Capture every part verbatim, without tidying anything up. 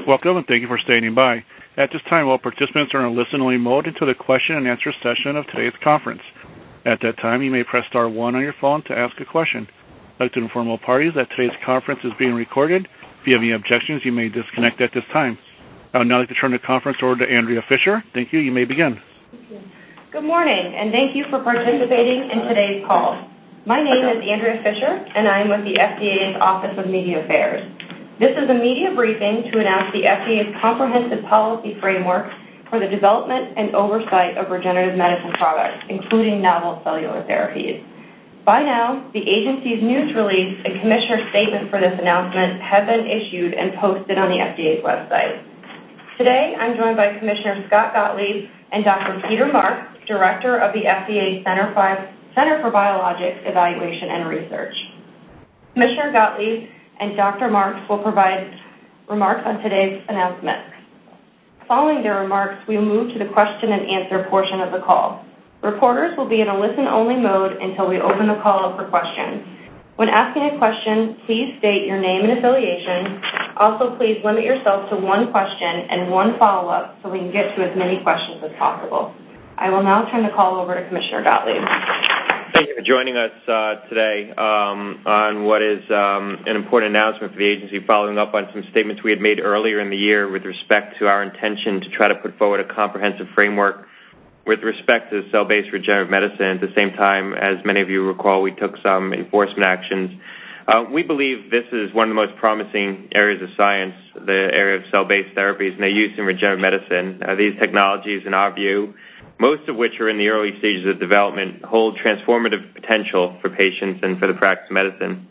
Welcome and thank you for standing by. At this time, all participants are in a listen-only mode until the question and answer session of today's conference. At that time, you may press star one on your phone to ask a question. I'd like to inform all parties that today's conference is being recorded. If you have any objections, you may disconnect at this time. I would now like to turn the conference over to Andrea Fisher. Thank you. You may begin. Good morning, and thank you for participating in today's call. My name is Andrea Fisher, and I am with the F D A's Office of Media Affairs. This is a media briefing to announce the F D A's comprehensive policy framework for the development and oversight of regenerative medicine products, including novel cellular therapies. By now, the agency's news release and commissioner statement for this announcement have been issued and posted on the F D A's website. Today, I'm joined by Commissioner Scott Gottlieb and Doctor Peter Marks, Director of the F D A's Center for Biologics Evaluation and Research. Commissioner Gottlieb and Doctor Marks will provide remarks on today's announcement. Following their remarks, we will move to the question and answer portion of the call. Reporters will be in a listen-only mode until we open the call up for questions. When asking a question, please state your name and affiliation. Also, please limit yourself to one question and one follow-up so we can get to as many questions as possible. I will now turn the call over to Commissioner Gottlieb. Thank you for joining us uh, today um, on what is um, an important announcement for the agency, following up on some statements we had made earlier in the year with respect to our intention to try to put forward a comprehensive framework with respect to cell-based regenerative medicine. At the same time, as many of you recall, we took some enforcement actions. Uh, we believe this is one of the most promising areas of science, the area of cell-based therapies and their use in regenerative medicine. Uh, these technologies, in our view, most of which are in the early stages of development, hold transformative potential for patients and for the practice of medicine.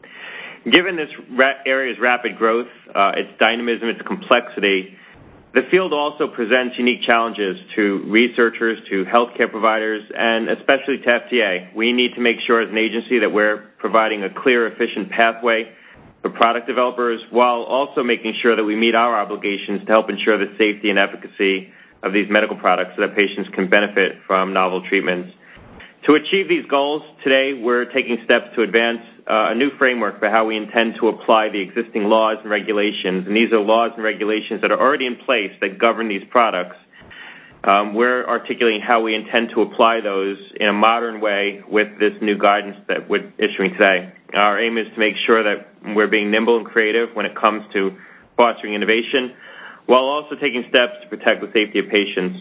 Given this ra- area's rapid growth, uh, its dynamism, its complexity, the field also presents unique challenges to researchers, to healthcare providers, and especially to F D A. We need to make sure as an agency that we're providing a clear, efficient pathway for product developers while also making sure that we meet our obligations to help ensure the safety and efficacy of these medical products so that patients can benefit from novel treatments. To achieve these goals, today we're taking steps to advance uh, a new framework for how we intend to apply the existing laws and regulations. And these are laws and regulations that are already in place that govern these products. Um, we're articulating how we intend to apply those in a modern way with this new guidance that we're issuing today. Our aim is to make sure that we're being nimble and creative when it comes to fostering innovation, while also taking steps to protect the safety of patients.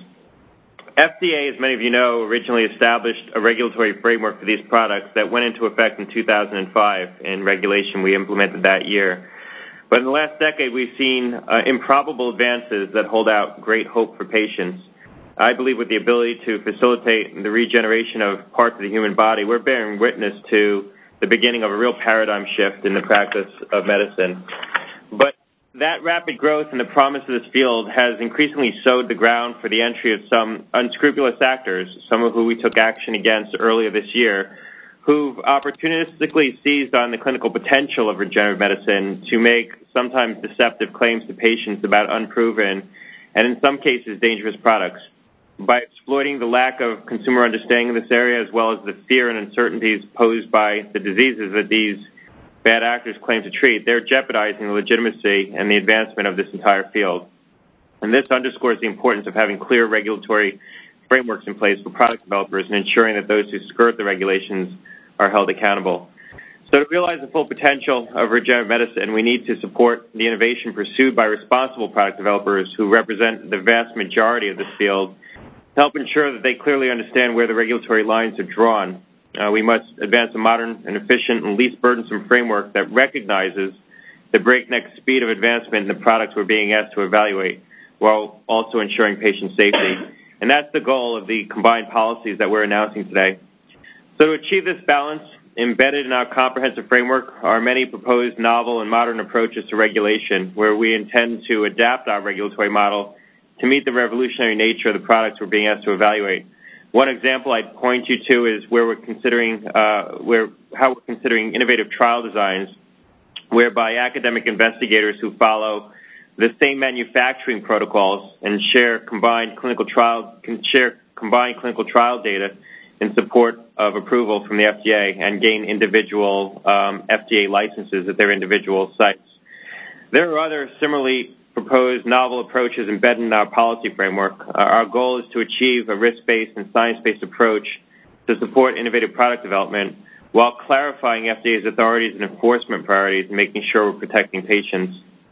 F D A, as many of you know, originally established a regulatory framework for these products that went into effect in two thousand five, and regulation we implemented that year. But in the last decade, we've seen uh, improbable advances that hold out great hope for patients. I believe with the ability to facilitate the regeneration of parts of the human body, we're bearing witness to the beginning of a real paradigm shift in the practice of medicine. But that rapid growth and the promise of this field has increasingly sowed the ground for the entry of some unscrupulous actors, some of who we took action against earlier this year, who've opportunistically seized on the clinical potential of regenerative medicine to make sometimes deceptive claims to patients about unproven and, in some cases, dangerous products. By exploiting the lack of consumer understanding of this area, as well as the fear and uncertainties posed by the diseases that these bad actors claim to treat, they're jeopardizing the legitimacy and the advancement of this entire field. And this underscores the importance of having clear regulatory frameworks in place for product developers and ensuring that those who skirt the regulations are held accountable. So to realize the full potential of regenerative medicine, we need to support the innovation pursued by responsible product developers who represent the vast majority of this field to help ensure that they clearly understand where the regulatory lines are drawn. Uh, we must advance a modern and efficient and least burdensome framework that recognizes the breakneck speed of advancement in the products we're being asked to evaluate, while also ensuring patient safety. And that's the goal of the combined policies that we're announcing today. So to achieve this balance, embedded in our comprehensive framework are many proposed novel and modern approaches to regulation, where we intend to adapt our regulatory model to meet the revolutionary nature of the products we're being asked to evaluate. One example I'd point you to is where we're considering, uh, where how we're considering innovative trial designs, whereby academic investigators who follow the same manufacturing protocols and share combined clinical trial can share combined clinical trial data in support of approval from the F D A and gain individual um, F D A licenses at their individual sites. There are other similarly proposed novel approaches embedded in our policy framework. Our goal is to achieve a risk-based and science-based approach to support innovative product development while clarifying F D A's authorities and enforcement priorities and making sure we're protecting patients.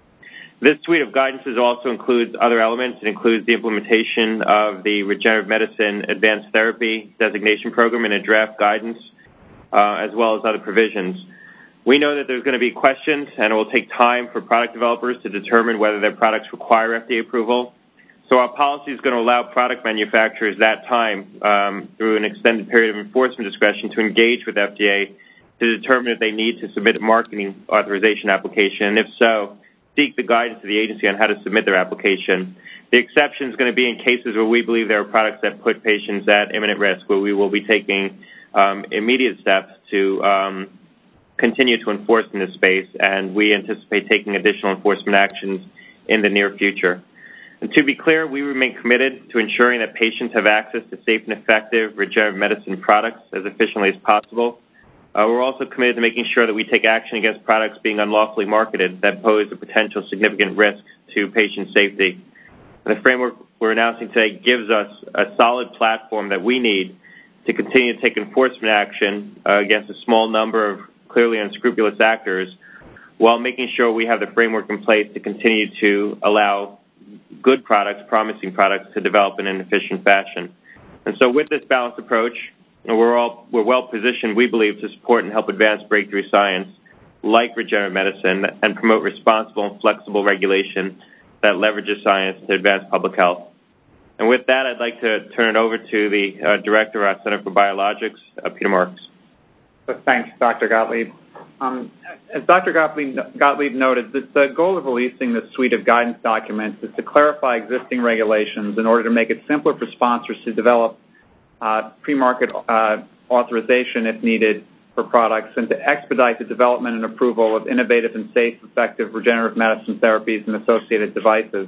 This suite of guidances also includes other elements. It includes the implementation of the Regenerative Medicine Advanced Therapy Designation Program in a draft guidance, uh, as well as other provisions. We know that there's going to be questions, and it will take time for product developers to determine whether their products require F D A approval. So our policy is going to allow product manufacturers that time um, through an extended period of enforcement discretion to engage with F D A to determine if they need to submit a marketing authorization application, and if so, seek the guidance of the agency on how to submit their application. The exception is going to be in cases where we believe there are products that put patients at imminent risk, where we will be taking um, immediate steps to um, continue to enforce in this space, and we anticipate taking additional enforcement actions in the near future. And to be clear, we remain committed to ensuring that patients have access to safe and effective regenerative medicine products as efficiently as possible. Uh, we're also committed to making sure that we take action against products being unlawfully marketed that pose a potential significant risk to patient safety. And the framework we're announcing today gives us a solid platform that we need to continue to take enforcement action uh, against a small number of clearly unscrupulous actors while making sure we have the framework in place to continue to allow good products, promising products, to develop in an efficient fashion. And so with this balanced approach, we're all we're well positioned, we believe, to support and help advance breakthrough science like regenerative medicine and promote responsible and flexible regulation that leverages science to advance public health. And with that, I'd like to turn it over to the uh, Director of our Center for Biologics, uh, Peter Marks. Thanks, Doctor Gottlieb. Um, as Doctor Gottlieb, Gottlieb noted, the, the goal of releasing this suite of guidance documents is to clarify existing regulations in order to make it simpler for sponsors to develop uh, pre-market uh, authorization, if needed, for products, and to expedite the development and approval of innovative and safe, effective regenerative medicine therapies and associated devices.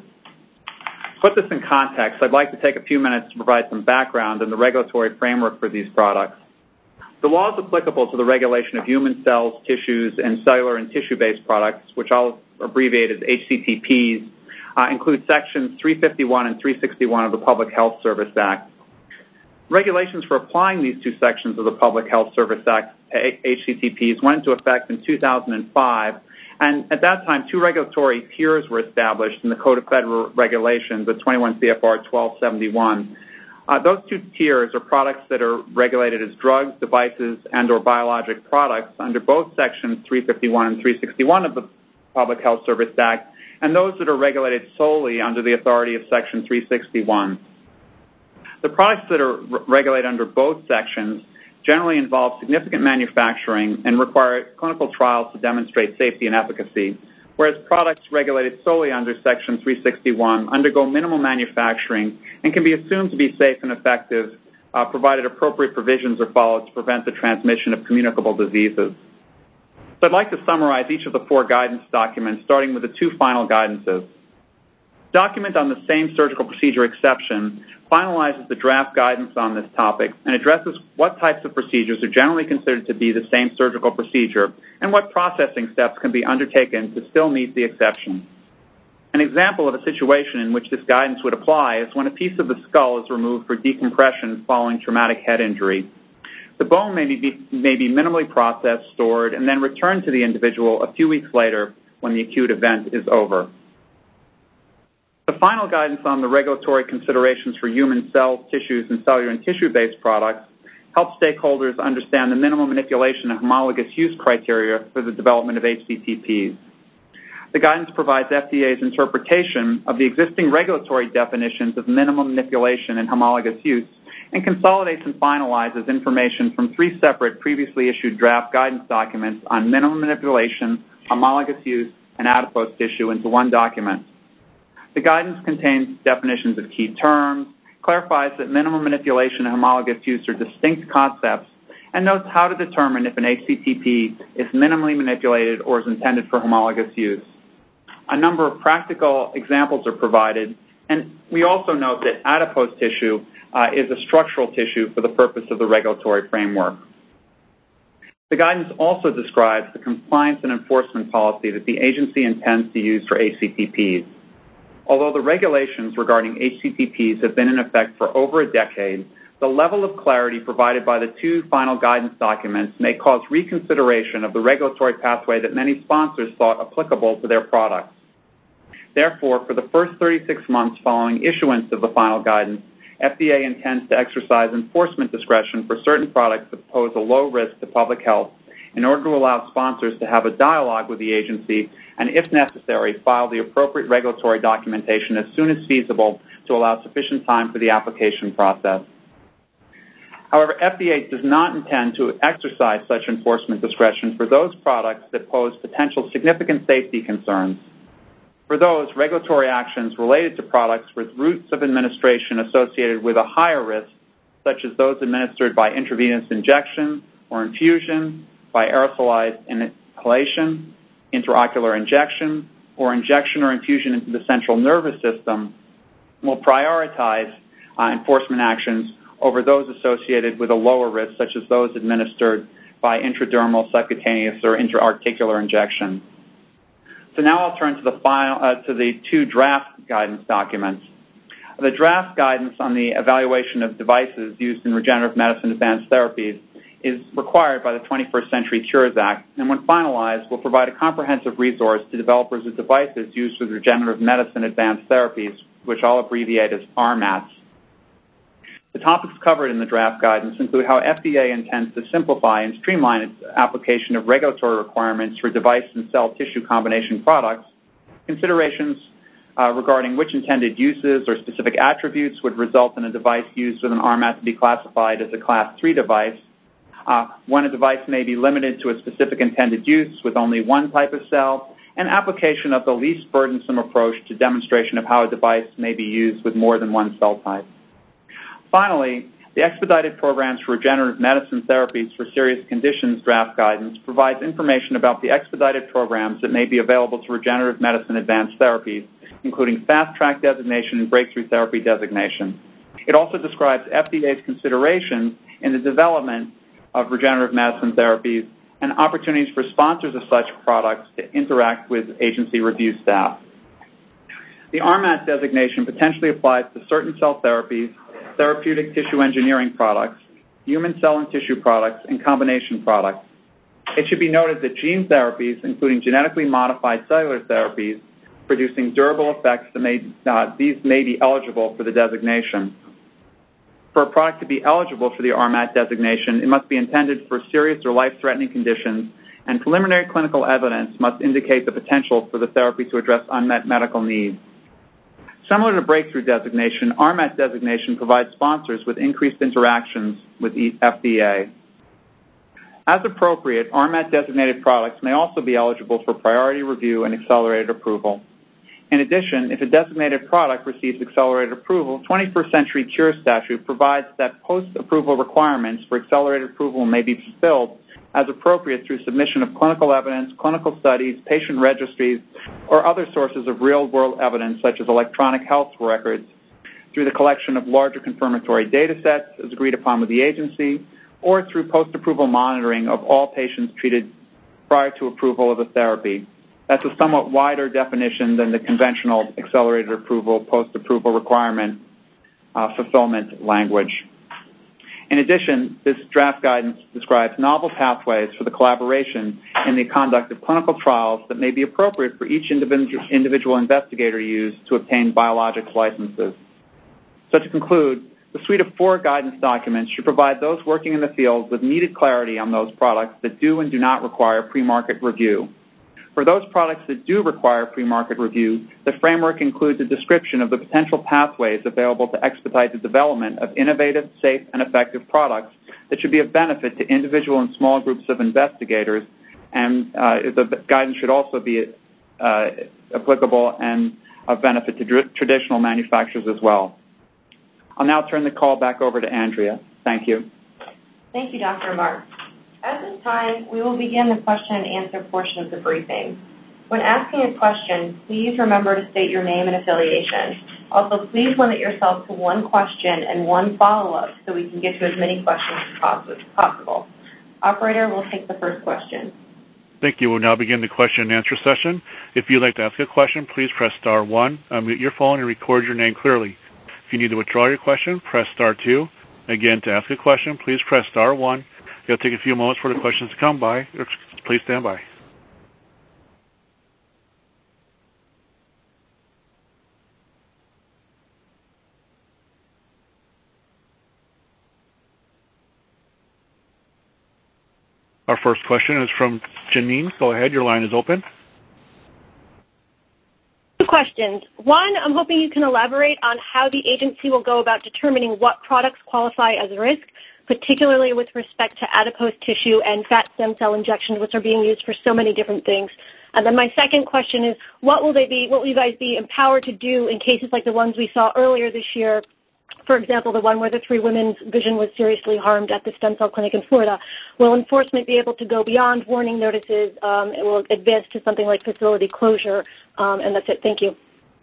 To put this in context, I'd like to take a few minutes to provide some background on the regulatory framework for these products. The laws applicable to the regulation of human cells, tissues, and cellular and tissue-based products, which I'll abbreviate as H C T Ps, uh, include Sections three fifty-one and three sixty-one of the Public Health Service Act. Regulations for applying these two sections of the Public Health Service Act, H C T Ps, went into effect in two thousand five, and at that time, two regulatory tiers were established in the Code of Federal Regulations at twenty-one C F R twelve seventy-one. Uh, those two tiers are products that are regulated as drugs, devices, and or biologic products under both Sections three fifty-one and three sixty-one of the Public Health Service Act, and those that are regulated solely under the authority of Section three sixty-one. The products that are re- regulated under both sections generally involve significant manufacturing and require clinical trials to demonstrate safety and efficacy, whereas products regulated solely under Section three sixty-one undergo minimal manufacturing and can be assumed to be safe and effective, uh, provided appropriate provisions are followed to prevent the transmission of communicable diseases. So I'd like to summarize each of the four guidance documents, starting with the two final guidances. Document on the same surgical procedure exception finalizes the draft guidance on this topic and addresses what types of procedures are generally considered to be the same surgical procedure and what processing steps can be undertaken to still meet the exception. An example of a situation in which this guidance would apply is when a piece of the skull is removed for decompression following traumatic head injury. The bone may be, may be minimally processed, stored, and then returned to the individual a few weeks later when the acute event is over. The final guidance on the regulatory considerations for human cells, tissues, and cellular and tissue-based products helps stakeholders understand the minimum manipulation and homologous use criteria for the development of H C T Ps. The guidance provides F D A's interpretation of the existing regulatory definitions of minimum manipulation and homologous use and consolidates and finalizes information from three separate previously issued draft guidance documents on minimum manipulation, homologous use, and adipose tissue into one document. The guidance contains definitions of key terms, clarifies that minimum manipulation and homologous use are distinct concepts, and notes how to determine if an H C T P is minimally manipulated or is intended for homologous use. A number of practical examples are provided, and we also note that adipose tissue uh, is a structural tissue for the purpose of the regulatory framework. The guidance also describes the compliance and enforcement policy that the agency intends to use for H C T Ps. Although the regulations regarding H C T Ps have been in effect for over a decade, the level of clarity provided by the two final guidance documents may cause reconsideration of the regulatory pathway that many sponsors thought applicable to their products. Therefore, for the first thirty-six months following issuance of the final guidance, F D A intends to exercise enforcement discretion for certain products that pose a low risk to public health in order to allow sponsors to have a dialogue with the agency and, if necessary, file the appropriate regulatory documentation as soon as feasible to allow sufficient time for the application process. However, F D A does not intend to exercise such enforcement discretion for those products that pose potential significant safety concerns. For those, regulatory actions related to products with routes of administration associated with a higher risk, such as those administered by intravenous injection or infusion, by aerosolized inhalation, intraocular injection, or injection or infusion into the central nervous system, will prioritize uh, enforcement actions over those associated with a lower risk, such as those administered by intradermal, subcutaneous, or intraarticular injection. So now I'll turn to the, final, uh, to the two draft guidance documents. The draft guidance on the evaluation of devices used in regenerative medicine advanced therapies is required by the twenty-first Century Cures Act, and when finalized, will provide a comprehensive resource to developers of devices used with regenerative medicine advanced therapies, which I'll abbreviate as R MATs. The topics covered in the draft guidance include how F D A intends to simplify and streamline its application of regulatory requirements for device and cell tissue combination products, considerations uh, regarding which intended uses or specific attributes would result in a device used with an R MAT to be classified as a Class three device, uh, when a device may be limited to a specific intended use with only one type of cell, and application of the least burdensome approach to demonstration of how a device may be used with more than one cell type. Finally, the Expedited Programs for Regenerative Medicine Therapies for Serious Conditions draft guidance provides information about the expedited programs that may be available to regenerative medicine advanced therapies, including Fast Track designation and Breakthrough Therapy designation. It also describes F D A's considerations in the development of regenerative medicine therapies and opportunities for sponsors of such products to interact with agency review staff. The R MAT designation potentially applies to certain cell therapies, therapeutic tissue engineering products, human cell and tissue products, and combination products. It should be noted that gene therapies, including genetically modified cellular therapies, producing durable effects, that may, uh, these may be eligible for the designation. For a product to be eligible for the R MAT designation, it must be intended for serious or life-threatening conditions, and preliminary clinical evidence must indicate the potential for the therapy to address unmet medical needs. Similar to breakthrough designation, R MAT designation provides sponsors with increased interactions with F D A. As appropriate, R MAT designated products may also be eligible for priority review and accelerated approval. In addition, if a designated product receives accelerated approval, twenty-first Century Cures statute provides that post-approval requirements for accelerated approval may be fulfilled as appropriate through submission of clinical evidence, clinical studies, patient registries, or other sources of real-world evidence such as electronic health records through the collection of larger confirmatory data sets as agreed upon with the agency, or through post-approval monitoring of all patients treated prior to approval of a therapy. That's a somewhat wider definition than the conventional accelerated approval, post-approval requirement uh, fulfillment language. In addition, this draft guidance describes novel pathways for the collaboration in the conduct of clinical trials that may be appropriate for each individual, individual investigator to use to obtain biologics licenses. So to conclude, the suite of four guidance documents should provide those working in the field with needed clarity on those products that do and do not require pre-market review. For those products that do require pre-market review, the framework includes a description of the potential pathways available to expedite the development of innovative, safe, and effective products that should be of benefit to individual and small groups of investigators, and uh, the guidance should also be uh, applicable and of benefit to tr- traditional manufacturers as well. I'll now turn the call back over to Andrea. Thank you. Thank you, Doctor Marks. At this time, we will begin the question and answer portion of the briefing. When asking a question, please remember to state your name and affiliation. Also, please limit yourself to one question and one follow-up so we can get to as many questions as possible. Operator, we'll take the first question. Thank you. We'll now begin the question and answer session. If you'd like to ask a question, please press star one, unmute your phone, and record your name clearly. If you need to withdraw your question, press star two. Again, to ask a question, please press star one. It'll take a few moments for the questions to come by. Please stand by. Our first question is from Janine. Go ahead. Your line is open. Two questions. One, I'm hoping you can elaborate on how the agency will go about determining what products qualify as a risk, particularly with respect to adipose tissue and fat stem cell injections, which are being used for so many different things. And then my second question is, what will they be? What will you guys be empowered to do in cases like the ones we saw earlier this year? For example, the one where the three women's vision was seriously harmed at the stem cell clinic in Florida. Will enforcement be able to go beyond warning notices? Um, it will advance to something like facility closure. Um, and that's it. Thank you.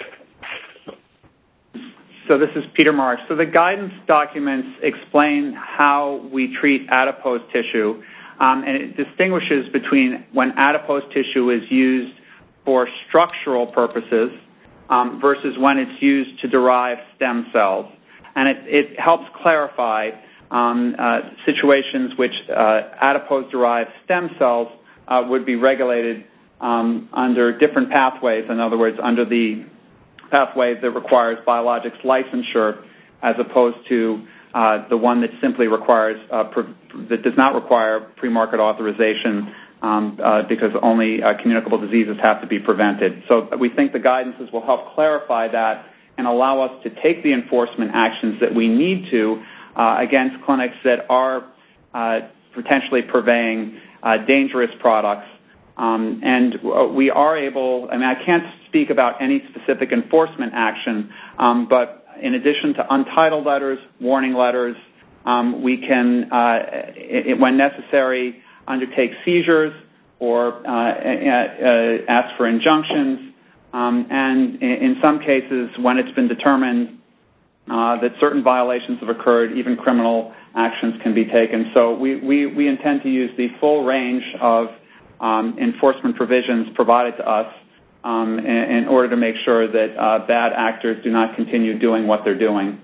So this is Peter Marks. So the guidance documents explain how we treat adipose tissue, um, and it distinguishes between when adipose tissue is used for structural purposes um, versus when it's used to derive stem cells. And it, it helps clarify um, uh, situations which uh, adipose-derived stem cells uh, would be regulated um, under different pathways. In other words, under the pathway that requires biologics licensure, as opposed to uh, the one that simply requires uh, pre- that does not require pre-market authorization um, uh, because only uh, communicable diseases have to be prevented. So we think the guidances will help clarify that and allow us to take the enforcement actions that we need to uh, against clinics that are uh, potentially purveying uh, dangerous products. Um, and we are able, I mean, I can't speak about any specific enforcement action, um, but in addition to untitled letters, warning letters, um, we can, uh, it, when necessary, undertake seizures or uh, uh, ask for injunctions. Um, and in some cases, when it's been determined uh, that certain violations have occurred, even criminal actions can be taken. So we, we, we intend to use the full range of um, enforcement provisions provided to us um, in, in order to make sure that uh, bad actors do not continue doing what they're doing.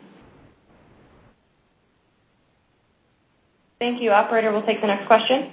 Thank you. Operator, we'll take the next question.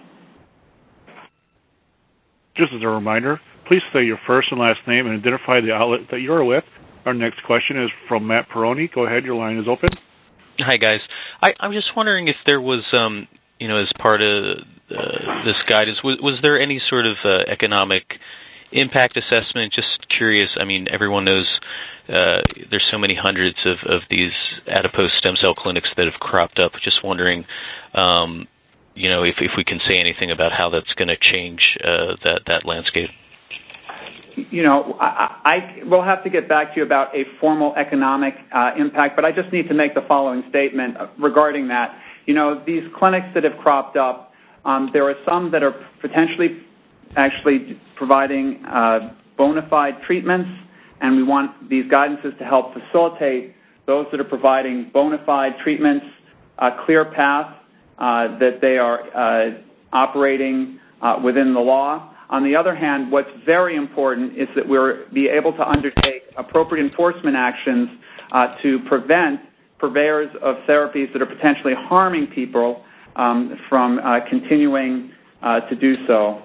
Just as a reminder, please say your first and last name and identify the outlet that you're with. Our next question is from Matt Perroni. Go ahead. Your line is open. Hi, guys. I, I'm just wondering if there was, um, you know, as part of uh, this guidance, was, was there any sort of uh, economic impact assessment? Just curious. I mean, everyone knows uh, there's so many hundreds of, of these adipose stem cell clinics that have cropped up. Just wondering, um, you know, if, if we can say anything about how that's going to change uh, that, that landscape. You know, I, I will have to get back to you about a formal economic uh, impact, but I just need to make the following statement regarding that. You know, these clinics that have cropped up, um, there are some that are potentially actually providing uh, bona fide treatments, and we want these guidances to help facilitate those that are providing bona fide treatments, a clear path uh, that they are uh, operating uh, within the law. On the other hand, what's very important is that we'll be able to undertake appropriate enforcement actions uh, to prevent purveyors of therapies that are potentially harming people um, from uh, continuing uh, to do so.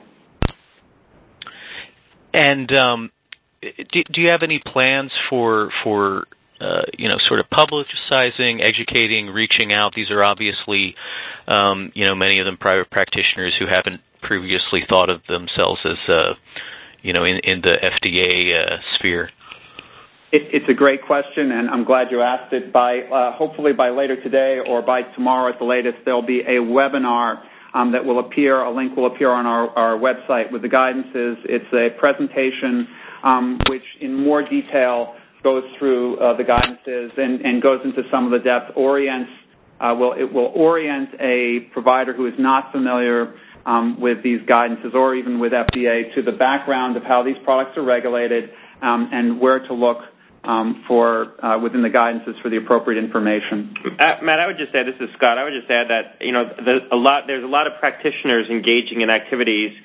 And um, do, do you have any plans for, for uh, you know, sort of publicizing, educating, reaching out? These are obviously, um, you know, many of them private practitioners who haven't previously thought of themselves as, uh, you know, in, in the F D A uh, sphere. It, it's a great question, and I'm glad you asked it. By uh, hopefully by later today or by tomorrow at the latest, there'll be a webinar um, that will appear. A link will appear on our, our website with the guidances. It's a presentation um, which, in more detail, goes through uh, the guidances and, and goes into some of the depth. Orients uh, will it will orient a provider who is not familiar Um, with these guidances or even with F D A to the background of how these products are regulated um, and where to look um, for uh, within the guidances for the appropriate information. Uh, Matt, I would just add, this is Scott, I would just add that, you know, the, a lot, there's a lot of practitioners engaging in activities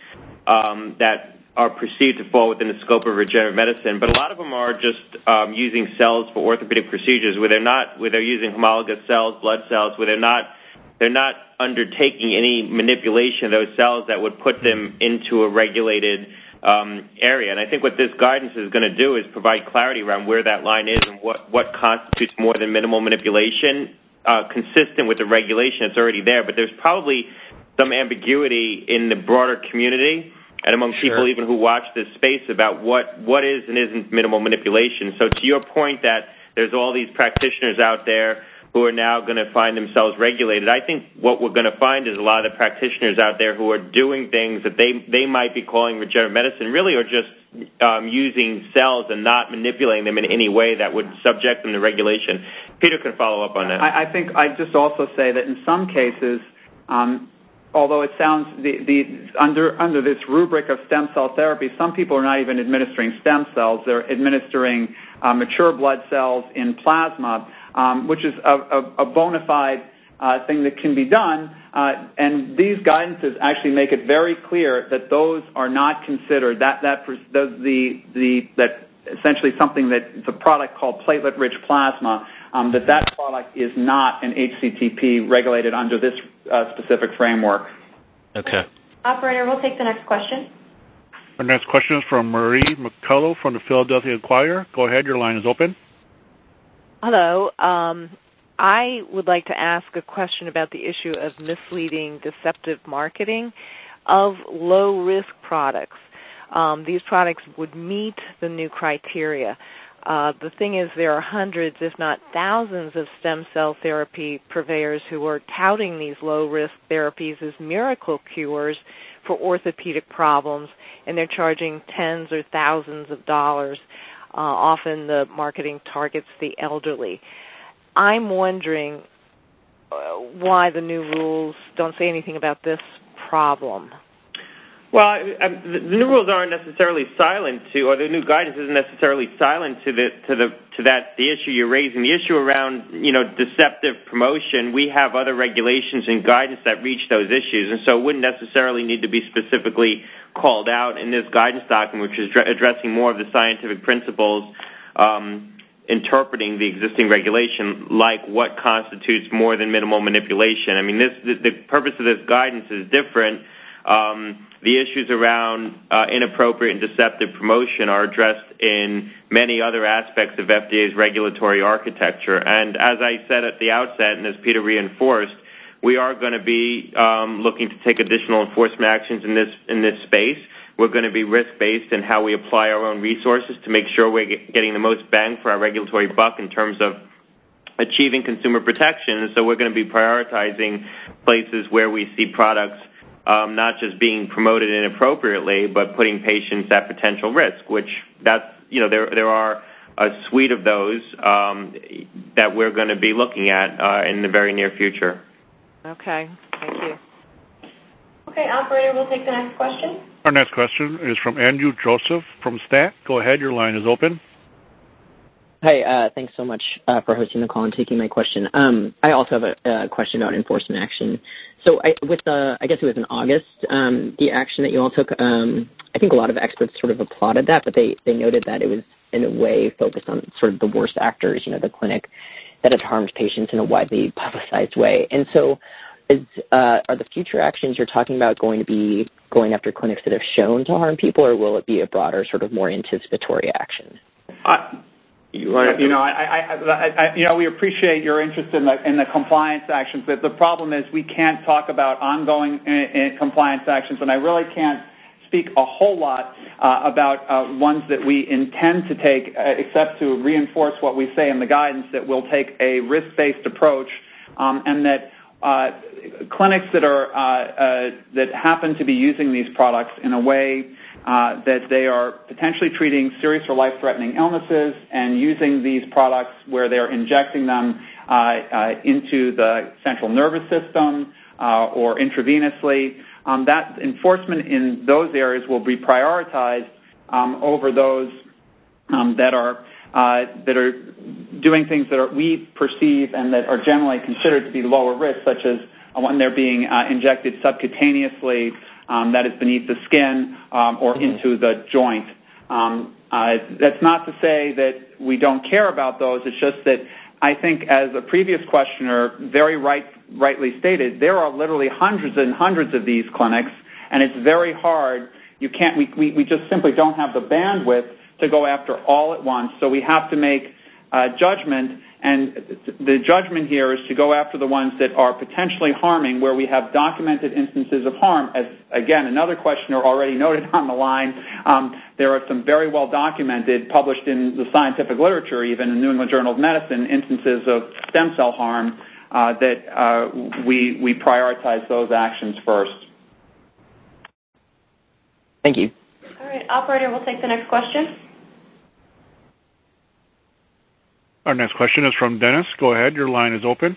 um, that are perceived to fall within the scope of regenerative medicine, but a lot of them are just um, using cells for orthopedic procedures where they're not, where they're using homologous cells, blood cells, where they're not, they're not undertaking any manipulation of those cells that would put them into a regulated um, area. And I think what this guidance is going to do is provide clarity around where that line is and what, what constitutes more than minimal manipulation, uh, consistent with the regulation that's already there. But there's probably some ambiguity in the broader community and among Sure. people even who watch this space about what, what is and isn't minimal manipulation. So to your point that there's all these practitioners out there who are now going to find themselves regulated, I think what we're going to find is a lot of the practitioners out there who are doing things that they, they might be calling regenerative medicine really are just um, using cells and not manipulating them in any way that would subject them to regulation. Peter can follow up on that. I, I think I'd just also say that in some cases, um, although it sounds the, the under under this rubric of stem cell therapy, some people are not even administering stem cells. They're administering uh, mature blood cells in plasma, um, which is a, a, a bona fide uh, thing that can be done. Uh, and these guidances actually make it very clear that those are not considered that that the the that essentially something that it's a product called platelet-rich plasma. Um, that that product is not an H C T P regulated under this uh, specific framework. Okay. Operator, we'll take the next question. Our next question is from Marie McCullough from the Philadelphia Inquirer. Go ahead, your line is open. Hello. Um, I would like to ask a question about the issue of misleading, deceptive marketing of low-risk products. Um, these products would meet the new criteria. Uh, the thing is, there are hundreds, if not thousands, of stem cell therapy purveyors who are touting these low-risk therapies as miracle cures for orthopedic problems, and they're charging tens or thousands of dollars. Uh, often the marketing targets the elderly. I'm wondering uh, why the new rules don't say anything about this problem. Well, I, I, the new rules aren't necessarily silent to, or the new guidance isn't necessarily silent to the to the to that the issue you're raising. The issue around you know deceptive promotion, we have other regulations and guidance that reach those issues, and so it wouldn't necessarily need to be specifically called out in this guidance document, which is dr- addressing more of the scientific principles, um, interpreting the existing regulation, like what constitutes more than minimal manipulation. I mean, this the, the purpose of this guidance is different. Um, the issues around uh, inappropriate and deceptive promotion are addressed in many other aspects of F D A's regulatory architecture. And as I said at the outset, and as Peter reinforced, we are going to be um, looking to take additional enforcement actions in this in this space. We're going to be risk-based in how we apply our own resources to make sure we're get, getting the most bang for our regulatory buck in terms of achieving consumer protection. And so we're going to be prioritizing places where we see products Um, not just being promoted inappropriately, but putting patients at potential risk, which that's, you know, there there are a suite of those um, that we're going to be looking at uh, in the very near future. Okay, thank you. Okay, operator, we'll take the next question. Our next question is from Andrew Joseph from STAT. Go ahead, your line is open. Hi, uh, thanks so much uh, for hosting the call and taking my question. Um, I also have a, a question about enforcement action. So I, with the, I guess it was in August, um, the action that you all took, um, I think a lot of experts sort of applauded that, but they, they noted that it was in a way focused on sort of the worst actors, you know, the clinic that had harmed patients in a widely publicized way. And so is, uh, are the future actions you're talking about going to be going after clinics that have shown to harm people, or will it be a broader sort of more anticipatory action? Uh, You, you know, I, I, I, I, you know, we appreciate your interest in the in the compliance actions. But the problem is we can't talk about ongoing uh, uh, compliance actions, and I really can't speak a whole lot uh, about uh, ones that we intend to take, uh, except to reinforce what we say in the guidance that we'll take a risk-based approach, um, and that uh, clinics that are uh, uh, that happen to be using these products in a way Uh, that they are potentially treating serious or life-threatening illnesses and using these products where they're injecting them uh, uh, into the central nervous system uh, or intravenously. Um, that enforcement in those areas will be prioritized um, over those um, that are uh, that are doing things that are, we perceive and that are generally considered to be lower risk, such as when they're being uh, injected subcutaneously um, that is beneath the skin um, or into the joint. Um, uh, that's not to say that we don't care about those. It's just that I think, as a previous questioner very right, rightly stated, there are literally hundreds and hundreds of these clinics, and it's very hard. You can't. We, we, we just simply don't have the bandwidth to go after all at once. So we have to make uh, judgment, and the judgment here is to go after the ones that are potentially harming, where we have documented instances of harm. As again, another questioner already noted on the line, um, there are some very well documented, published in the scientific literature, even in New England Journal of Medicine, instances of stem cell harm uh, that uh, we we prioritize those actions first. Thank you. All right, operator, we'll take the next question. Our next question is from Dennis. Go ahead. Your line is open.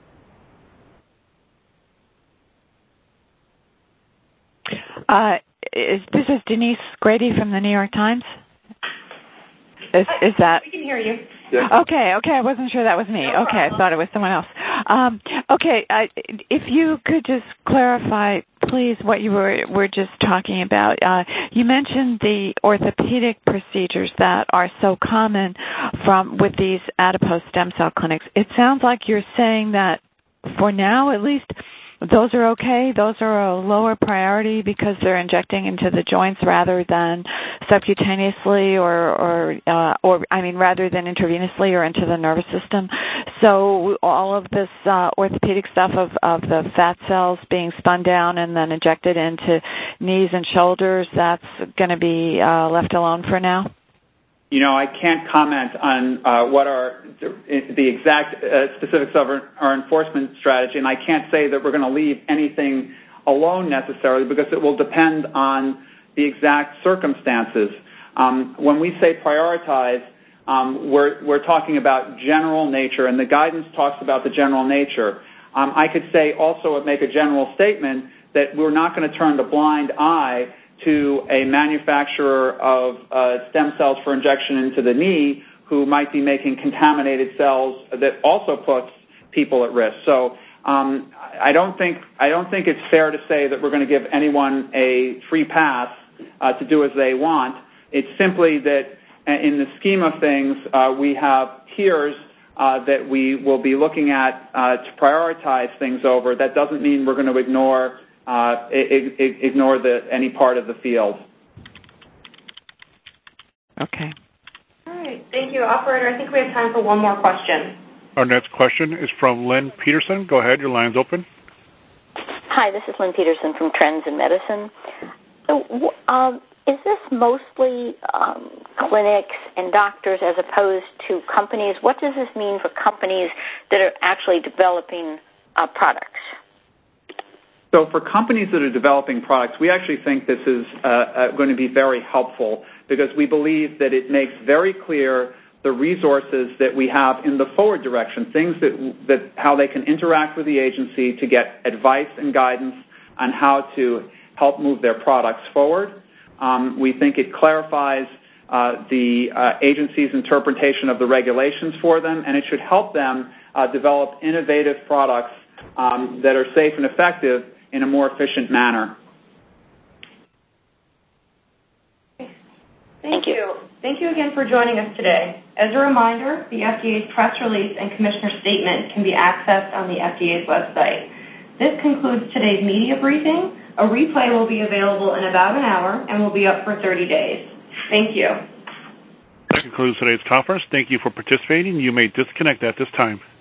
Uh, is, this is Denise Grady from the New York Times. Is, is that? We can hear you. Yeah. Okay, okay. I wasn't sure that was me. No okay, problem. I thought it was someone else. Um, okay, I, if you could just clarify, please, what you were, were just talking about. Uh, you mentioned the orthopedic procedures that are so common from with these adipose stem cell clinics. It sounds like you're saying that for now, at least, those are okay. Those are a lower priority because they're injecting into the joints rather than subcutaneously, or, or, uh, or I mean, rather than intravenously or into the nervous system. So all of this uh, orthopedic stuff of, of the fat cells being spun down and then injected into knees and shoulders, that's going to be uh, left alone for now? You know, I can't comment on uh, what are the exact uh, specifics of our, our enforcement strategy, and I can't say that we're going to leave anything alone necessarily, because it will depend on the exact circumstances. Um, when we say prioritize, um, we're, we're talking about general nature, and the guidance talks about the general nature. Um, I could say also make a general statement that we're not going to turn the blind eye to a manufacturer of uh, stem cells for injection into the knee who might be making contaminated cells that also puts people at risk. So um, I don't think I don't think it's fair to say that we're going to give anyone a free pass uh, to do as they want. It's simply that in the scheme of things, uh, we have tiers uh, that we will be looking at uh, to prioritize things over. That doesn't mean we're going to ignore Uh, ignore the, any part of the field. Okay. All right. Thank you, operator. I think we have time for one more question. Our next question is from Lynn Peterson. Go ahead. Your line's open. Hi, this is Lynn Peterson from Trends in Medicine. So, um, is this mostly um, clinics and doctors as opposed to companies? What does this mean for companies that are actually developing uh, products? So for companies that are developing products, we actually think this is uh, uh, going to be very helpful, because we believe that it makes very clear the resources that we have in the forward direction, things that, that how they can interact with the agency to get advice and guidance on how to help move their products forward. Um, we think it clarifies uh, the uh, agency's interpretation of the regulations for them, and it should help them uh, develop innovative products um, that are safe and effective in a more efficient manner. Thank you. Thank you again for joining us today. As a reminder, the F D A's press release and commissioner statement can be accessed on the F D A's website. This concludes today's media briefing. A replay will be available in about an hour and will be up for thirty days. Thank you. That concludes today's conference. Thank you for participating. You may disconnect at this time.